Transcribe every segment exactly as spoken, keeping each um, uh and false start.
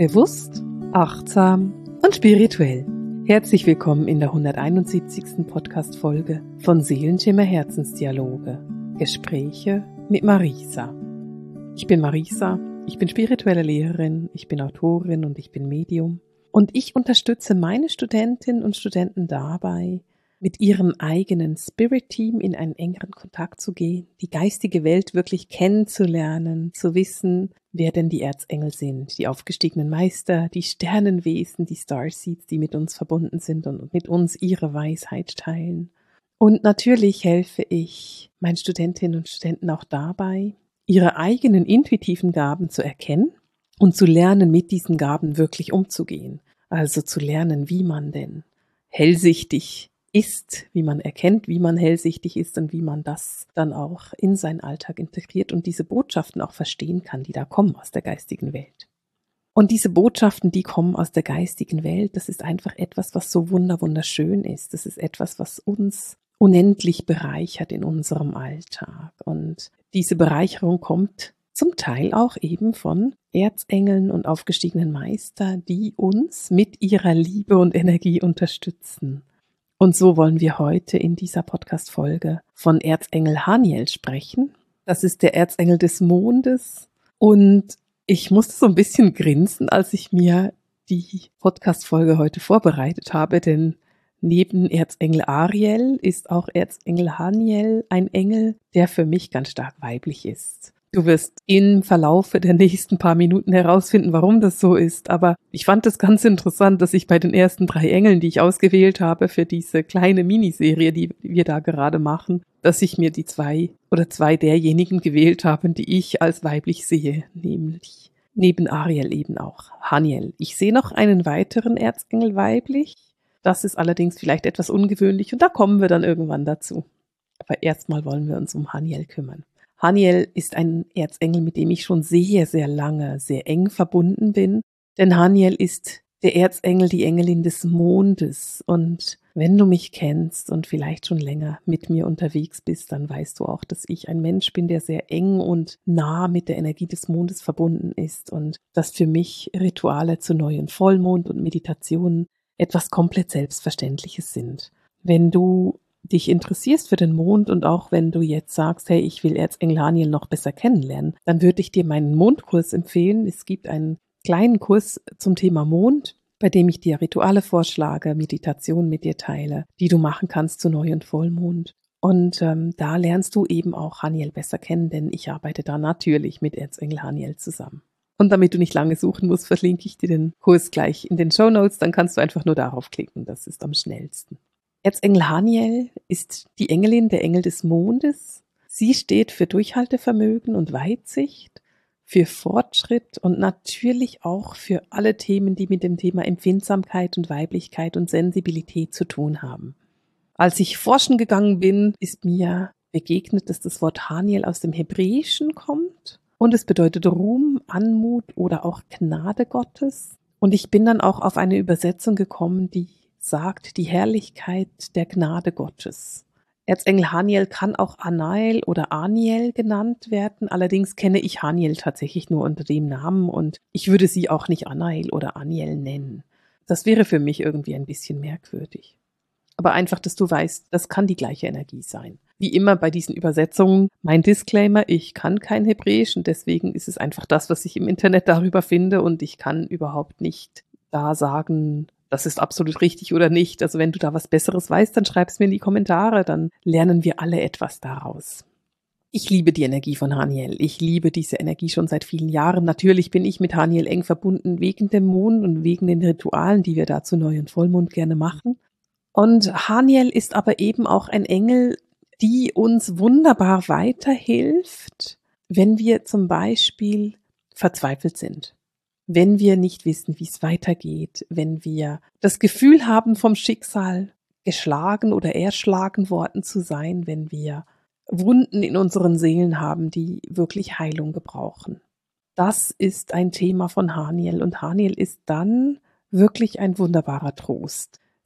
Bewusst, achtsam und spirituell. Herzlich willkommen in der hunderteinundsiebzigsten Podcast-Folge von Seelenschimmer Herzensdialoge. Gespräche mit Marisa. Ich bin Marisa, ich bin spirituelle Lehrerin, ich bin Autorin und ich bin Medium. Und ich unterstütze meine Studentinnen und Studenten dabei, mit ihrem eigenen Spirit-Team in einen engeren Kontakt zu gehen, die geistige Welt wirklich kennenzulernen, zu wissen, wer denn die Erzengel sind, die aufgestiegenen Meister, die Sternenwesen, die Starseeds, die mit uns verbunden sind und mit uns ihre Weisheit teilen. Und natürlich helfe ich meinen Studentinnen und Studenten auch dabei, ihre eigenen intuitiven Gaben zu erkennen und zu lernen, mit diesen Gaben wirklich umzugehen. Also zu lernen, wie man denn hellsichtig ist, wie man erkennt, wie man hellsichtig ist und wie man das dann auch in seinen Alltag integriert und diese Botschaften auch verstehen kann, die da kommen aus der geistigen Welt. Und diese Botschaften, die kommen aus der geistigen Welt, das ist einfach etwas, was so wunder wunderschön ist. Das ist etwas, was uns unendlich bereichert in unserem Alltag. Und diese Bereicherung kommt zum Teil auch eben von Erzengeln und aufgestiegenen Meister, die uns mit ihrer Liebe und Energie unterstützen. Und so wollen wir heute in dieser Podcast-Folge von Erzengel Haniel sprechen. Das ist der Erzengel des Mondes. Und ich musste so ein bisschen grinsen, als ich mir die Podcast-Folge heute vorbereitet habe, denn neben Erzengel Ariel ist auch Erzengel Haniel ein Engel, der für mich ganz stark weiblich ist. Du wirst im Verlaufe der nächsten paar Minuten herausfinden, warum das so ist. Aber ich fand es ganz interessant, dass ich bei den ersten drei Engeln, die ich ausgewählt habe für diese kleine Miniserie, die wir da gerade machen, dass ich mir die zwei oder zwei derjenigen gewählt habe, die ich als weiblich sehe, nämlich neben Ariel eben auch Haniel. Ich sehe noch einen weiteren Erzengel weiblich. Das ist allerdings vielleicht etwas ungewöhnlich und da kommen wir dann irgendwann dazu. Aber erstmal wollen wir uns um Haniel kümmern. Haniel ist ein Erzengel, mit dem ich schon sehr, sehr lange, sehr eng verbunden bin. Denn Haniel ist der Erzengel, die Engelin des Mondes. Und wenn du mich kennst und vielleicht schon länger mit mir unterwegs bist, dann weißt du auch, dass ich ein Mensch bin, der sehr eng und nah mit der Energie des Mondes verbunden ist. Und dass für mich Rituale zu neuen Vollmond und Meditationen etwas komplett Selbstverständliches sind. Wenn du dich interessierst für den Mond und auch wenn du jetzt sagst, hey, ich will Erzengel Haniel noch besser kennenlernen, dann würde ich dir meinen Mondkurs empfehlen. Es gibt einen kleinen Kurs zum Thema Mond, bei dem ich dir Rituale vorschlage, Meditationen mit dir teile, die du machen kannst zu Neu- und Vollmond. Und ähm, da lernst du eben auch Haniel besser kennen, denn ich arbeite da natürlich mit Erzengel Haniel zusammen. Und damit du nicht lange suchen musst, verlinke ich dir den Kurs gleich in den Shownotes, dann kannst du einfach nur darauf klicken, das ist am schnellsten. Erzengel Haniel ist die Engelin, der Engel des Mondes. Sie steht für Durchhaltevermögen und Weitsicht, für Fortschritt und natürlich auch für alle Themen, die mit dem Thema Empfindsamkeit und Weiblichkeit und Sensibilität zu tun haben. Als ich forschen gegangen bin, ist mir begegnet, dass das Wort Haniel aus dem Hebräischen kommt und es bedeutet Ruhm, Anmut oder auch Gnade Gottes. Und ich bin dann auch auf eine Übersetzung gekommen, die sagt die Herrlichkeit der Gnade Gottes. Erzengel Haniel kann auch Anael oder Aniel genannt werden, allerdings kenne ich Haniel tatsächlich nur unter dem Namen und ich würde sie auch nicht Anael oder Aniel nennen. Das wäre für mich irgendwie ein bisschen merkwürdig. Aber einfach, dass du weißt, das kann die gleiche Energie sein. Wie immer bei diesen Übersetzungen, mein Disclaimer, ich kann kein Hebräisch und deswegen ist es einfach das, was ich im Internet darüber finde und ich kann überhaupt nicht da sagen, das ist absolut richtig oder nicht. Also wenn du da was Besseres weißt, dann schreib es mir in die Kommentare, dann lernen wir alle etwas daraus. Ich liebe die Energie von Haniel. Ich liebe diese Energie schon seit vielen Jahren. Natürlich bin ich mit Haniel eng verbunden wegen dem Mond und wegen den Ritualen, die wir da zu Neu- und Vollmond gerne machen. Und Haniel ist aber eben auch ein Engel, die uns wunderbar weiterhilft, wenn wir zum Beispiel verzweifelt sind. Wenn wir nicht wissen, wie es weitergeht, wenn wir das Gefühl haben, vom Schicksal geschlagen oder erschlagen worden zu sein, wenn wir Wunden in unseren Seelen haben, die wirklich Heilung gebrauchen. Das ist ein Thema von Haniel und Haniel ist dann wirklich ein wunderbarer Trost.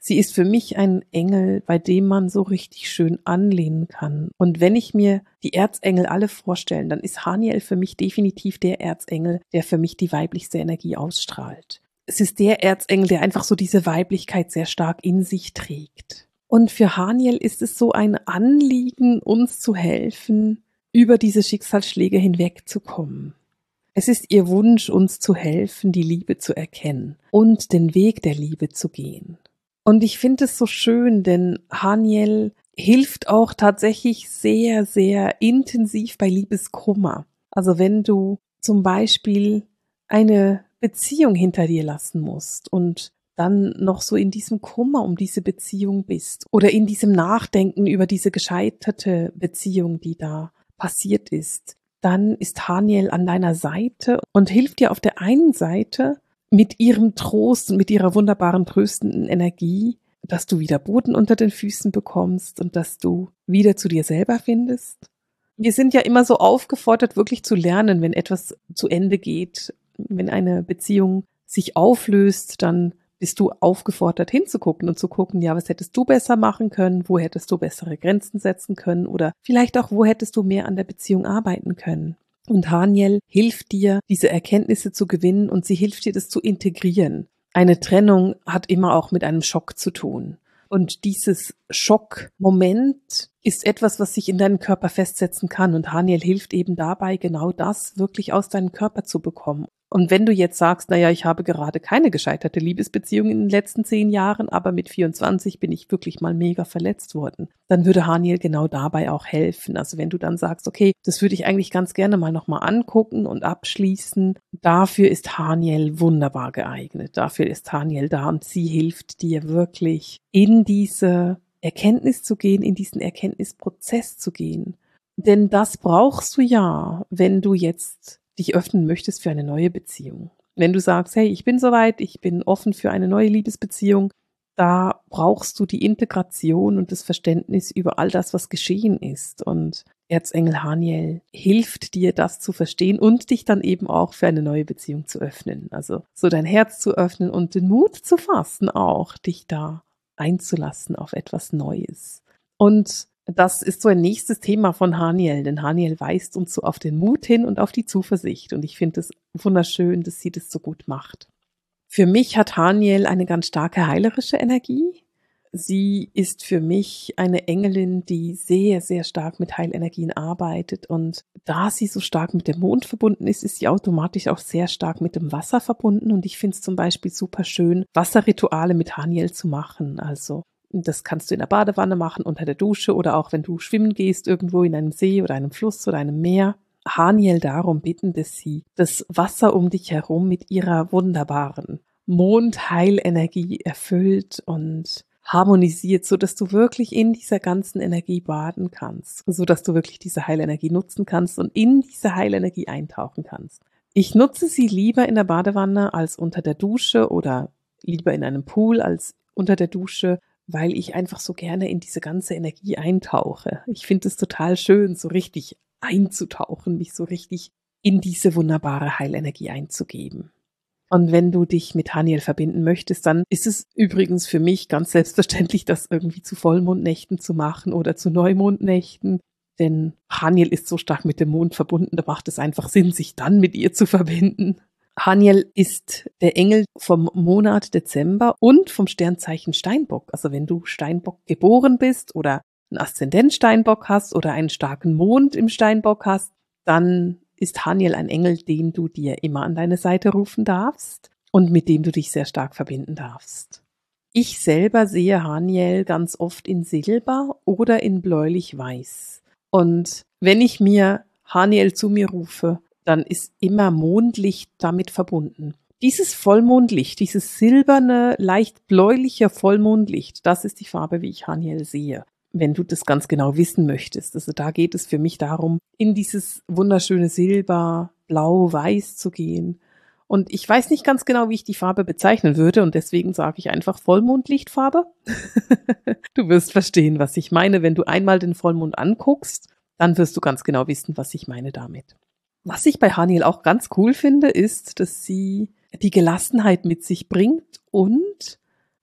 Sie ist für mich ein Engel, bei dem man so richtig schön anlehnen kann. Und wenn ich mir die Erzengel alle vorstelle, dann ist Haniel für mich definitiv der Erzengel, der für mich die weiblichste Energie ausstrahlt. Es ist der Erzengel, der einfach so diese Weiblichkeit sehr stark in sich trägt. Und für Haniel ist es so ein Anliegen, uns zu helfen, über diese Schicksalsschläge hinwegzukommen. Es ist ihr Wunsch, uns zu helfen, die Liebe zu erkennen und den Weg der Liebe zu gehen. Und ich finde es so schön, denn Haniel hilft auch tatsächlich sehr, sehr intensiv bei Liebeskummer. Also wenn du zum Beispiel eine Beziehung hinter dir lassen musst und dann noch so in diesem Kummer um diese Beziehung bist oder in diesem Nachdenken über diese gescheiterte Beziehung, die da passiert ist, dann ist Haniel an deiner Seite und hilft dir auf der einen Seite mit ihrem Trost und mit ihrer wunderbaren tröstenden Energie, dass du wieder Boden unter den Füßen bekommst und dass du wieder zu dir selber findest. Wir sind ja immer so aufgefordert, wirklich zu lernen, wenn etwas zu Ende geht, wenn eine Beziehung sich auflöst, dann bist du aufgefordert hinzugucken und zu gucken, ja, was hättest du besser machen können, wo hättest du bessere Grenzen setzen können oder vielleicht auch, wo hättest du mehr an der Beziehung arbeiten können. Und Haniel hilft dir, diese Erkenntnisse zu gewinnen und sie hilft dir, das zu integrieren. Eine Trennung hat immer auch mit einem Schock zu tun. Und dieses Schockmoment ist etwas, was sich in deinem Körper festsetzen kann. Und Haniel hilft eben dabei, genau das wirklich aus deinem Körper zu bekommen. Und wenn du jetzt sagst, naja, ich habe gerade keine gescheiterte Liebesbeziehung in den letzten zehn Jahren, aber mit vierundzwanzig bin ich wirklich mal mega verletzt worden, dann würde Haniel genau dabei auch helfen. Also wenn du dann sagst, okay, das würde ich eigentlich ganz gerne mal nochmal angucken und abschließen, dafür ist Haniel wunderbar geeignet. Dafür ist Haniel da und sie hilft dir wirklich in diese Erkenntnis zu gehen, in diesen Erkenntnisprozess zu gehen. Denn das brauchst du ja, wenn du jetzt dich öffnen möchtest für eine neue Beziehung. Wenn du sagst, hey, ich bin soweit, ich bin offen für eine neue Liebesbeziehung, da brauchst du die Integration und das Verständnis über all das, was geschehen ist. Und Erzengel Haniel hilft dir, das zu verstehen und dich dann eben auch für eine neue Beziehung zu öffnen. Also so dein Herz zu öffnen und den Mut zu fassen auch, dich da einzulassen auf etwas Neues. Und das ist so ein nächstes Thema von Haniel, denn Haniel weist uns so auf den Mut hin und auf die Zuversicht. Und ich finde es wunderschön, dass sie das so gut macht. Für mich hat Haniel eine ganz starke heilerische Energie. Sie ist für mich eine Engelin, die sehr, sehr stark mit Heilenergien arbeitet. Und da sie so stark mit dem Mond verbunden ist, ist sie automatisch auch sehr stark mit dem Wasser verbunden. Und ich finde es zum Beispiel super schön, Wasserrituale mit Haniel zu machen. Also das kannst du in der Badewanne machen, unter der Dusche oder auch wenn du schwimmen gehst, irgendwo in einem See oder einem Fluss oder einem Meer. Haniel darum bitten, dass sie das Wasser um dich herum mit ihrer wunderbaren Mondheilenergie erfüllt und harmonisiert, so dass du wirklich in dieser ganzen Energie baden kannst, so dass du wirklich diese Heilenergie nutzen kannst und in diese Heilenergie eintauchen kannst. Ich nutze sie lieber in der Badewanne als unter der Dusche oder lieber in einem Pool als unter der Dusche, weil ich einfach so gerne in diese ganze Energie eintauche. Ich finde es total schön, so richtig einzutauchen, mich so richtig in diese wunderbare Heilenergie einzugeben. Und wenn du dich mit Haniel verbinden möchtest, dann ist es übrigens für mich ganz selbstverständlich, das irgendwie zu Vollmondnächten zu machen oder zu Neumondnächten. Denn Haniel ist so stark mit dem Mond verbunden, da macht es einfach Sinn, sich dann mit ihr zu verbinden. Haniel ist der Engel vom Monat Dezember und vom Sternzeichen Steinbock. Also wenn du Steinbock geboren bist oder einen Aszendent Steinbock hast oder einen starken Mond im Steinbock hast, dann ist Haniel ein Engel, den du dir immer an deine Seite rufen darfst und mit dem du dich sehr stark verbinden darfst. Ich selber sehe Haniel ganz oft in Silber oder in bläulich-weiß. Und wenn ich mir Haniel zu mir rufe, dann ist immer Mondlicht damit verbunden. Dieses Vollmondlicht, dieses silberne, leicht bläuliche Vollmondlicht, das ist die Farbe, wie ich Haniel sehe, wenn du das ganz genau wissen möchtest. Also da geht es für mich darum, in dieses wunderschöne Silber, Blau, Weiß zu gehen. Und ich weiß nicht ganz genau, wie ich die Farbe bezeichnen würde und deswegen sage ich einfach Vollmondlichtfarbe. Du wirst verstehen, was ich meine. Wenn du einmal den Vollmond anguckst, dann wirst du ganz genau wissen, was ich meine damit. Was ich bei Haniel auch ganz cool finde, ist, dass sie die Gelassenheit mit sich bringt und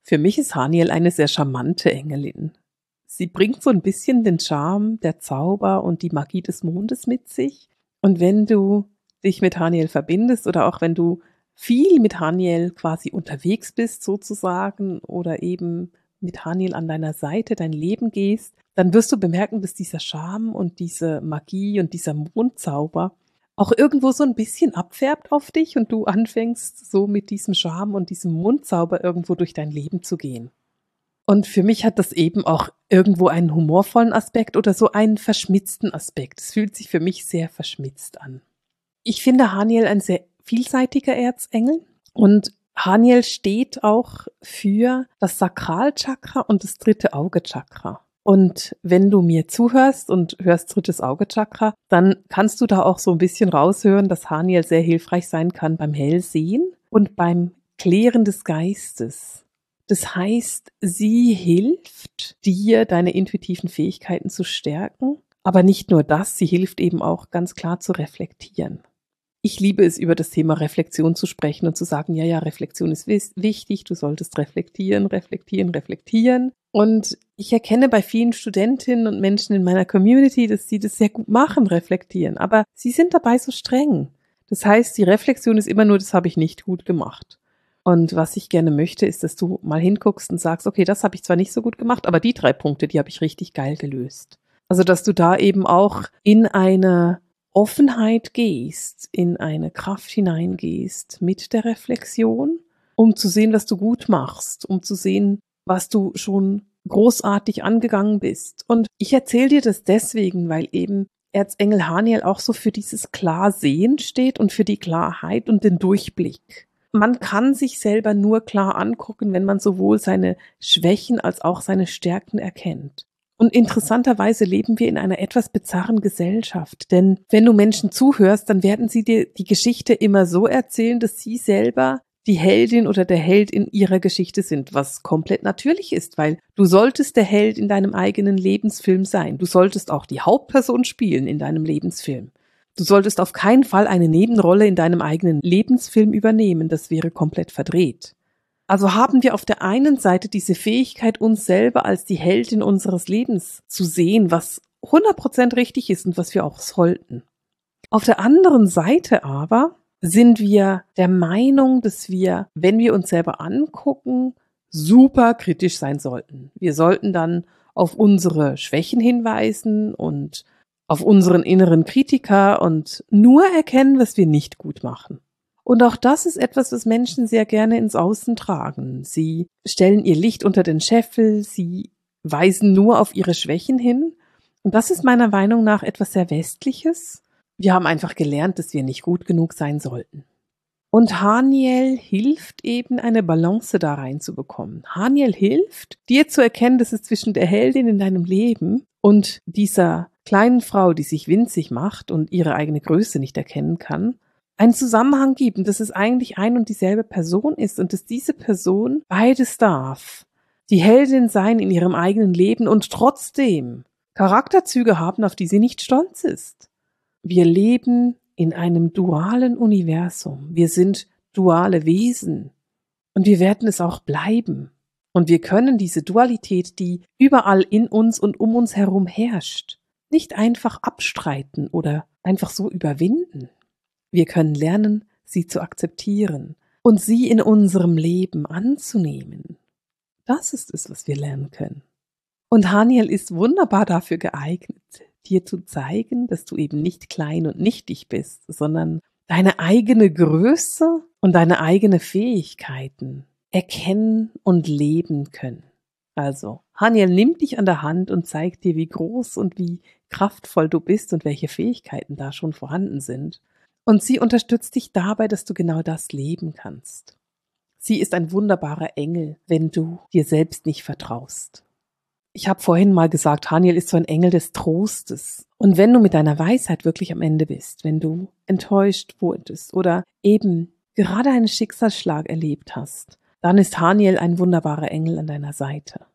Für mich ist Haniel eine sehr charmante Engelin. Sie bringt so ein bisschen den Charme, der Zauber und die Magie des Mondes mit sich. Und wenn du dich mit Haniel verbindest oder auch wenn du viel mit Haniel quasi unterwegs bist sozusagen oder eben mit Haniel an deiner Seite dein Leben gehst, dann wirst du bemerken, dass dieser Charme und diese Magie und dieser Mondzauber auch irgendwo so ein bisschen abfärbt auf dich und du anfängst so mit diesem Charme und diesem Mondzauber irgendwo durch dein Leben zu gehen. Und für mich hat das eben auch irgendwo einen humorvollen Aspekt oder so einen verschmitzten Aspekt. Es fühlt sich für mich sehr verschmitzt an. Ich finde Haniel ein sehr vielseitiger Erzengel und Haniel steht auch für das Sakralchakra und das dritte Auge-Chakra. Und wenn du mir zuhörst und hörst drittes Auge-Chakra, dann kannst du da auch so ein bisschen raushören, dass Haniel sehr hilfreich sein kann beim Hellsehen und beim Klären des Geistes. Das heißt, sie hilft dir, deine intuitiven Fähigkeiten zu stärken, aber nicht nur das, sie hilft eben auch ganz klar zu reflektieren. Ich liebe es, über das Thema Reflexion zu sprechen und zu sagen, ja, ja, Reflexion ist wichtig, du solltest reflektieren, reflektieren, reflektieren. Und ich erkenne bei vielen Studentinnen und Menschen in meiner Community, dass sie das sehr gut machen, reflektieren, aber sie sind dabei so streng. Das heißt, die Reflexion ist immer nur, das habe ich nicht gut gemacht. Und was ich gerne möchte, ist, dass du mal hinguckst und sagst, okay, das habe ich zwar nicht so gut gemacht, aber die drei Punkte, die habe ich richtig geil gelöst. Also, dass du da eben auch in eine Offenheit gehst, in eine Kraft hineingehst mit der Reflexion, um zu sehen, was du gut machst, um zu sehen, was du schon großartig angegangen bist. Und ich erzähle dir das deswegen, weil eben Erzengel Haniel auch so für dieses Klarsehen steht und für die Klarheit und den Durchblick. Man kann sich selber nur klar angucken, wenn man sowohl seine Schwächen als auch seine Stärken erkennt. Und interessanterweise leben wir in einer etwas bizarren Gesellschaft, denn wenn du Menschen zuhörst, dann werden sie dir die Geschichte immer so erzählen, dass sie selber die Heldin oder der Held in ihrer Geschichte sind, was komplett natürlich ist, weil du solltest der Held in deinem eigenen Lebensfilm sein. Du solltest auch die Hauptperson spielen in deinem Lebensfilm. Du solltest auf keinen Fall eine Nebenrolle in deinem eigenen Lebensfilm übernehmen, das wäre komplett verdreht. Also haben wir auf der einen Seite diese Fähigkeit, uns selber als die Heldin unseres Lebens zu sehen, was hundert Prozent richtig ist und was wir auch sollten. Auf der anderen Seite aber sind wir der Meinung, dass wir, wenn wir uns selber angucken, super kritisch sein sollten. Wir sollten dann auf unsere Schwächen hinweisen und auf unseren inneren Kritiker und nur erkennen, was wir nicht gut machen. Und auch das ist etwas, was Menschen sehr gerne ins Außen tragen. Sie stellen ihr Licht unter den Scheffel, sie weisen nur auf ihre Schwächen hin. Und das ist meiner Meinung nach etwas sehr Westliches. Wir haben einfach gelernt, dass wir nicht gut genug sein sollten. Und Haniel hilft eben, eine Balance da reinzubekommen. Haniel hilft, dir zu erkennen, dass es zwischen der Heldin in deinem Leben und dieser kleinen Frau, die sich winzig macht und ihre eigene Größe nicht erkennen kann, einen Zusammenhang gibt und dass es eigentlich ein und dieselbe Person ist und dass diese Person beides darf. Die Heldin sein in ihrem eigenen Leben und trotzdem Charakterzüge haben, auf die sie nicht stolz ist. Wir leben in einem dualen Universum. Wir sind duale Wesen und wir werden es auch bleiben. Und wir können diese Dualität, die überall in uns und um uns herum herrscht, nicht einfach abstreiten oder einfach so überwinden. Wir können lernen, sie zu akzeptieren und sie in unserem Leben anzunehmen. Das ist es, was wir lernen können. Und Haniel ist wunderbar dafür geeignet, dir zu zeigen, dass du eben nicht klein und nichtig bist, sondern deine eigene Größe und deine eigene Fähigkeiten erkennen und leben können. Also, Haniel nimmt dich an der Hand und zeigt dir, wie groß und wie kraftvoll du bist und welche Fähigkeiten da schon vorhanden sind. Und sie unterstützt dich dabei, dass du genau das leben kannst. Sie ist ein wunderbarer Engel, wenn du dir selbst nicht vertraust. Ich habe vorhin mal gesagt, Haniel ist so ein Engel des Trostes. Und wenn du mit deiner Weisheit wirklich am Ende bist, wenn du enttäuscht wurdest oder eben gerade einen Schicksalsschlag erlebt hast, dann ist Haniel ein wunderbarer Engel an deiner Seite.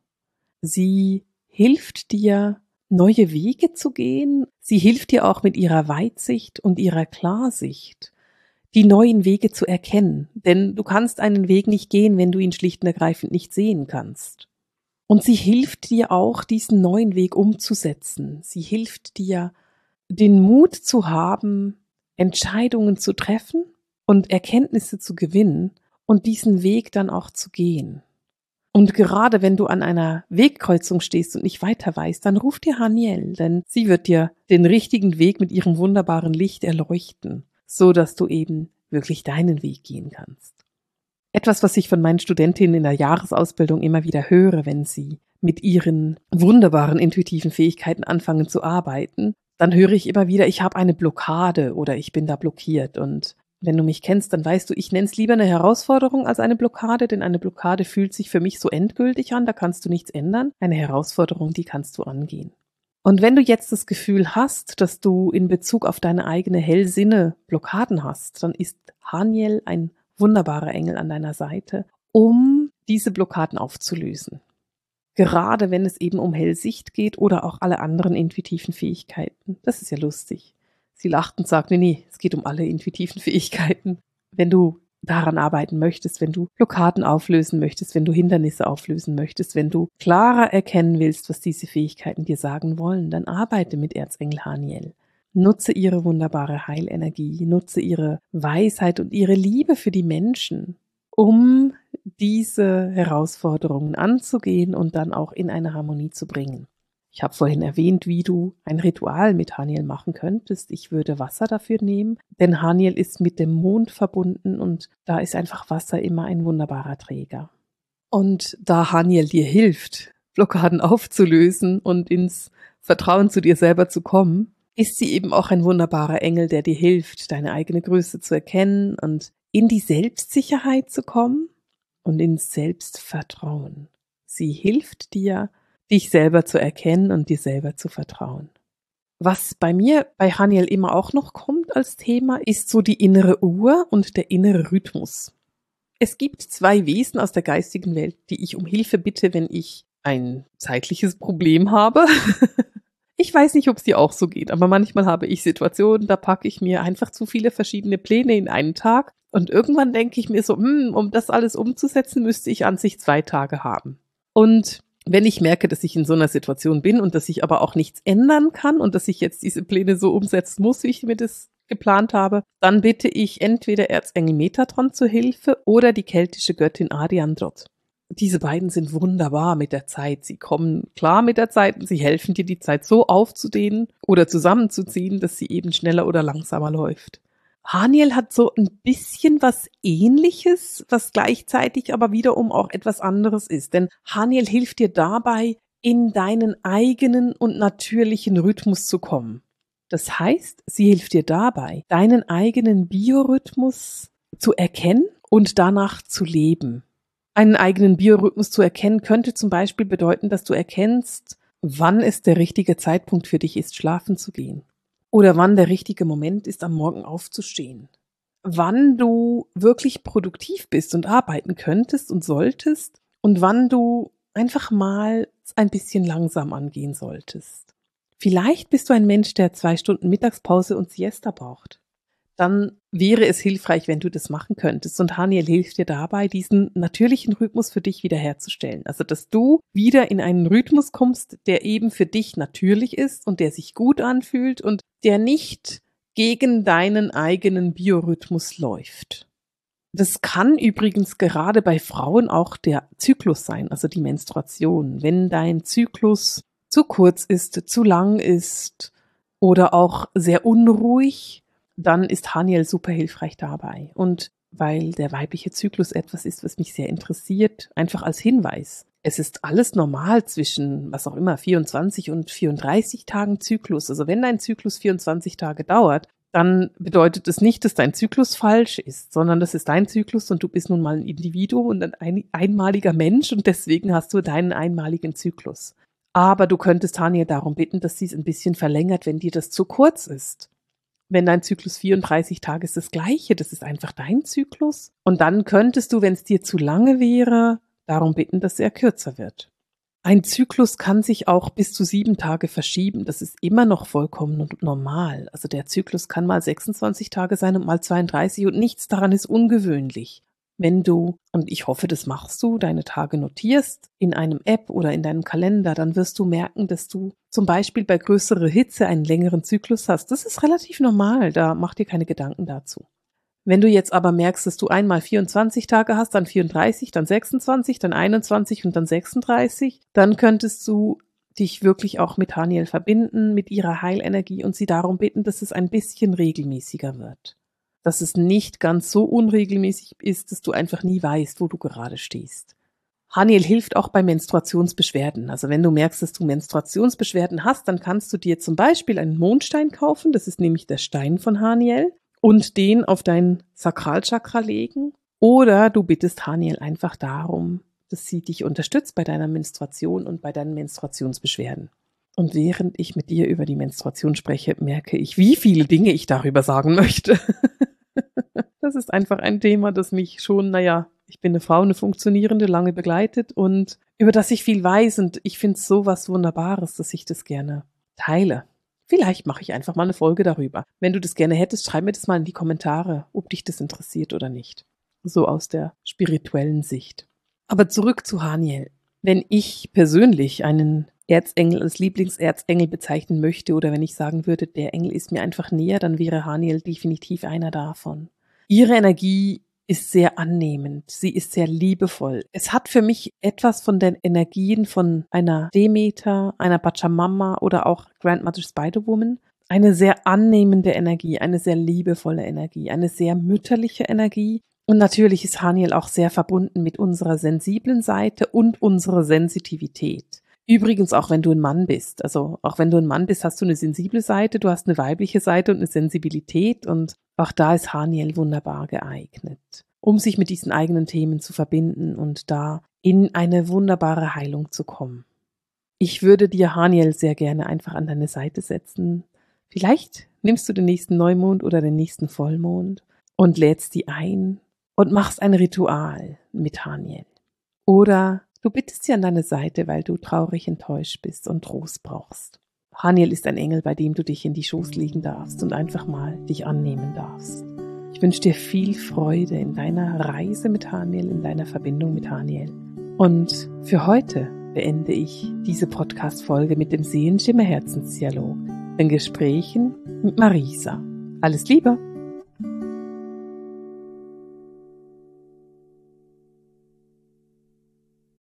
Sie hilft dir, neue Wege zu gehen. Sie hilft dir auch mit ihrer Weitsicht und ihrer Klarsicht, die neuen Wege zu erkennen. Denn du kannst einen Weg nicht gehen, wenn du ihn schlicht und ergreifend nicht sehen kannst. Und sie hilft dir auch, diesen neuen Weg umzusetzen. Sie hilft dir, den Mut zu haben, Entscheidungen zu treffen und Erkenntnisse zu gewinnen und diesen Weg dann auch zu gehen. Und gerade wenn du an einer Wegkreuzung stehst und nicht weiter weißt, dann ruf dir Haniel, denn sie wird dir den richtigen Weg mit ihrem wunderbaren Licht erleuchten, so dass du eben wirklich deinen Weg gehen kannst. Etwas, was ich von meinen Studentinnen in der Jahresausbildung immer wieder höre, wenn sie mit ihren wunderbaren intuitiven Fähigkeiten anfangen zu arbeiten, dann höre ich immer wieder, ich habe eine Blockade oder ich bin da blockiert. Und wenn du mich kennst, dann weißt du, ich nenne es lieber eine Herausforderung als eine Blockade, denn eine Blockade fühlt sich für mich so endgültig an, da kannst du nichts ändern. Eine Herausforderung, die kannst du angehen. Und wenn du jetzt das Gefühl hast, dass du in Bezug auf deine eigene Hellsinne Blockaden hast, dann ist Haniel ein wunderbarer Engel an deiner Seite, um diese Blockaden aufzulösen. Gerade wenn es eben um Hellsicht geht oder auch alle anderen intuitiven Fähigkeiten. Das ist ja lustig. Sie lacht und sagt, nee, nee, es geht um alle intuitiven Fähigkeiten. Wenn du daran arbeiten möchtest, wenn du Blockaden auflösen möchtest, wenn du Hindernisse auflösen möchtest, wenn du klarer erkennen willst, was diese Fähigkeiten dir sagen wollen, dann arbeite mit Erzengel Haniel. Nutze ihre wunderbare Heilenergie, nutze ihre Weisheit und ihre Liebe für die Menschen, um diese Herausforderungen anzugehen und dann auch in eine Harmonie zu bringen. Ich habe vorhin erwähnt, wie du ein Ritual mit Haniel machen könntest. Ich würde Wasser dafür nehmen, denn Haniel ist mit dem Mond verbunden und da ist einfach Wasser immer ein wunderbarer Träger. Und da Haniel dir hilft, Blockaden aufzulösen und ins Vertrauen zu dir selber zu kommen, ist sie eben auch ein wunderbarer Engel, der dir hilft, deine eigene Größe zu erkennen und in die Selbstsicherheit zu kommen und ins Selbstvertrauen. Sie hilft dir, dich selber zu erkennen und dir selber zu vertrauen. Was bei mir bei Haniel immer auch noch kommt als Thema, ist so die innere Uhr und der innere Rhythmus. Es gibt zwei Wesen aus der geistigen Welt, die ich um Hilfe bitte, wenn ich ein zeitliches Problem habe. Ich weiß nicht, ob es dir auch so geht, aber manchmal habe ich Situationen, da packe ich mir einfach zu viele verschiedene Pläne in einen Tag und irgendwann denke ich mir so, hm, um das alles umzusetzen, müsste ich an sich zwei Tage haben. Und wenn ich merke, dass ich in so einer Situation bin und dass ich aber auch nichts ändern kann und dass ich jetzt diese Pläne so umsetzen muss, wie ich mir das geplant habe, dann bitte ich entweder Erzengel Metatron zur Hilfe oder die keltische Göttin Adiandrot. Diese beiden sind wunderbar mit der Zeit. Sie kommen klar mit der Zeit und sie helfen dir, die Zeit so aufzudehnen oder zusammenzuziehen, dass sie eben schneller oder langsamer läuft. Haniel hat so ein bisschen was Ähnliches, was gleichzeitig aber wiederum auch etwas anderes ist. Denn Haniel hilft dir dabei, in deinen eigenen und natürlichen Rhythmus zu kommen. Das heißt, sie hilft dir dabei, deinen eigenen Biorhythmus zu erkennen und danach zu leben. Einen eigenen Biorhythmus zu erkennen könnte zum Beispiel bedeuten, dass du erkennst, wann es der richtige Zeitpunkt für dich ist, schlafen zu gehen. Oder wann der richtige Moment ist, am Morgen aufzustehen. Wann du wirklich produktiv bist und arbeiten könntest und solltest und wann du einfach mal ein bisschen langsam angehen solltest. Vielleicht bist du ein Mensch, der zwei Stunden Mittagspause und Siesta braucht. Dann wäre es hilfreich, wenn du das machen könntest. Und Haniel hilft dir dabei, diesen natürlichen Rhythmus für dich wiederherzustellen. Also, dass du wieder in einen Rhythmus kommst, der eben für dich natürlich ist und der sich gut anfühlt und der nicht gegen deinen eigenen Biorhythmus läuft. Das kann übrigens gerade bei Frauen auch der Zyklus sein, also die Menstruation. Wenn dein Zyklus zu kurz ist, zu lang ist oder auch sehr unruhig, dann ist Haniel super hilfreich dabei. Und weil der weibliche Zyklus etwas ist, was mich sehr interessiert, einfach als Hinweis. Es ist alles normal zwischen, was auch immer, vierundzwanzig und vierunddreißig Tagen Zyklus. Also wenn dein Zyklus vierundzwanzig Tage dauert, dann bedeutet es nicht, dass dein Zyklus falsch ist, sondern das ist dein Zyklus und du bist nun mal ein Individuum und ein, ein einmaliger Mensch und deswegen hast du deinen einmaligen Zyklus. Aber du könntest Haniel darum bitten, dass sie es ein bisschen verlängert, wenn dir das zu kurz ist. Wenn dein Zyklus vierunddreißig Tage ist, das Gleiche, das ist einfach dein Zyklus. Und dann könntest du, wenn es dir zu lange wäre, darum bitten, dass er kürzer wird. Ein Zyklus kann sich auch bis zu sieben Tage verschieben. Das ist immer noch vollkommen normal. Also der Zyklus kann mal sechsundzwanzig Tage sein und mal zweiunddreißig und nichts daran ist ungewöhnlich. Wenn du, und ich hoffe, das machst du, deine Tage notierst in einem App oder in deinem Kalender, dann wirst du merken, dass du zum Beispiel bei größerer Hitze einen längeren Zyklus hast. Das ist relativ normal, da mach dir keine Gedanken dazu. Wenn du jetzt aber merkst, dass du einmal vierundzwanzig Tage hast, dann vierunddreißig, dann sechsundzwanzig, dann einundzwanzig und dann sechsunddreißig, dann könntest du dich wirklich auch mit Haniel verbinden, mit ihrer Heilenergie und sie darum bitten, dass es ein bisschen regelmäßiger wird. Dass es nicht ganz so unregelmäßig ist, dass du einfach nie weißt, wo du gerade stehst. Haniel hilft auch bei Menstruationsbeschwerden. Also wenn du merkst, dass du Menstruationsbeschwerden hast, dann kannst du dir zum Beispiel einen Mondstein kaufen, das ist nämlich der Stein von Haniel, und den auf dein Sakralchakra legen. Oder du bittest Haniel einfach darum, dass sie dich unterstützt bei deiner Menstruation und bei deinen Menstruationsbeschwerden. Und während ich mit dir über die Menstruation spreche, merke ich, wie viele Dinge ich darüber sagen möchte. Das ist einfach ein Thema, das mich schon, naja, ich bin eine Frau, eine funktionierende, lange begleitet und über das ich viel weiß und ich finde es so was Wunderbares, dass ich das gerne teile. Vielleicht mache ich einfach mal eine Folge darüber. Wenn du das gerne hättest, schreib mir das mal in die Kommentare, ob dich das interessiert oder nicht. So aus der spirituellen Sicht. Aber zurück zu Haniel. Wenn ich persönlich einen Erzengel als Lieblingserzengel bezeichnen möchte oder wenn ich sagen würde, der Engel ist mir einfach näher, dann wäre Haniel definitiv einer davon. Ihre Energie ist sehr annehmend, sie ist sehr liebevoll. Es hat für mich etwas von den Energien von einer Demeter, einer Pachamama oder auch Grandmother Spider-Woman. Eine sehr annehmende Energie, eine sehr liebevolle Energie, eine sehr mütterliche Energie. Und natürlich ist Haniel auch sehr verbunden mit unserer sensiblen Seite und unserer Sensitivität. Übrigens auch wenn du ein Mann bist, also auch wenn du ein Mann bist, hast du eine sensible Seite, du hast eine weibliche Seite und eine Sensibilität und auch da ist Haniel wunderbar geeignet, um sich mit diesen eigenen Themen zu verbinden und da in eine wunderbare Heilung zu kommen. Ich würde dir Haniel sehr gerne einfach an deine Seite setzen. Vielleicht nimmst du den nächsten Neumond oder den nächsten Vollmond und lädst die ein und machst ein Ritual mit Haniel. Oder du bittest sie an deine Seite, weil du traurig enttäuscht bist und Trost brauchst. Haniel ist ein Engel, bei dem du dich in die Schoß legen darfst und einfach mal dich annehmen darfst. Ich wünsche dir viel Freude in deiner Reise mit Haniel, in deiner Verbindung mit Haniel. Und für heute beende ich diese Podcast-Folge mit dem Seelenschimmer Herzensdialog, den Gesprächen mit Marisa. Alles Liebe!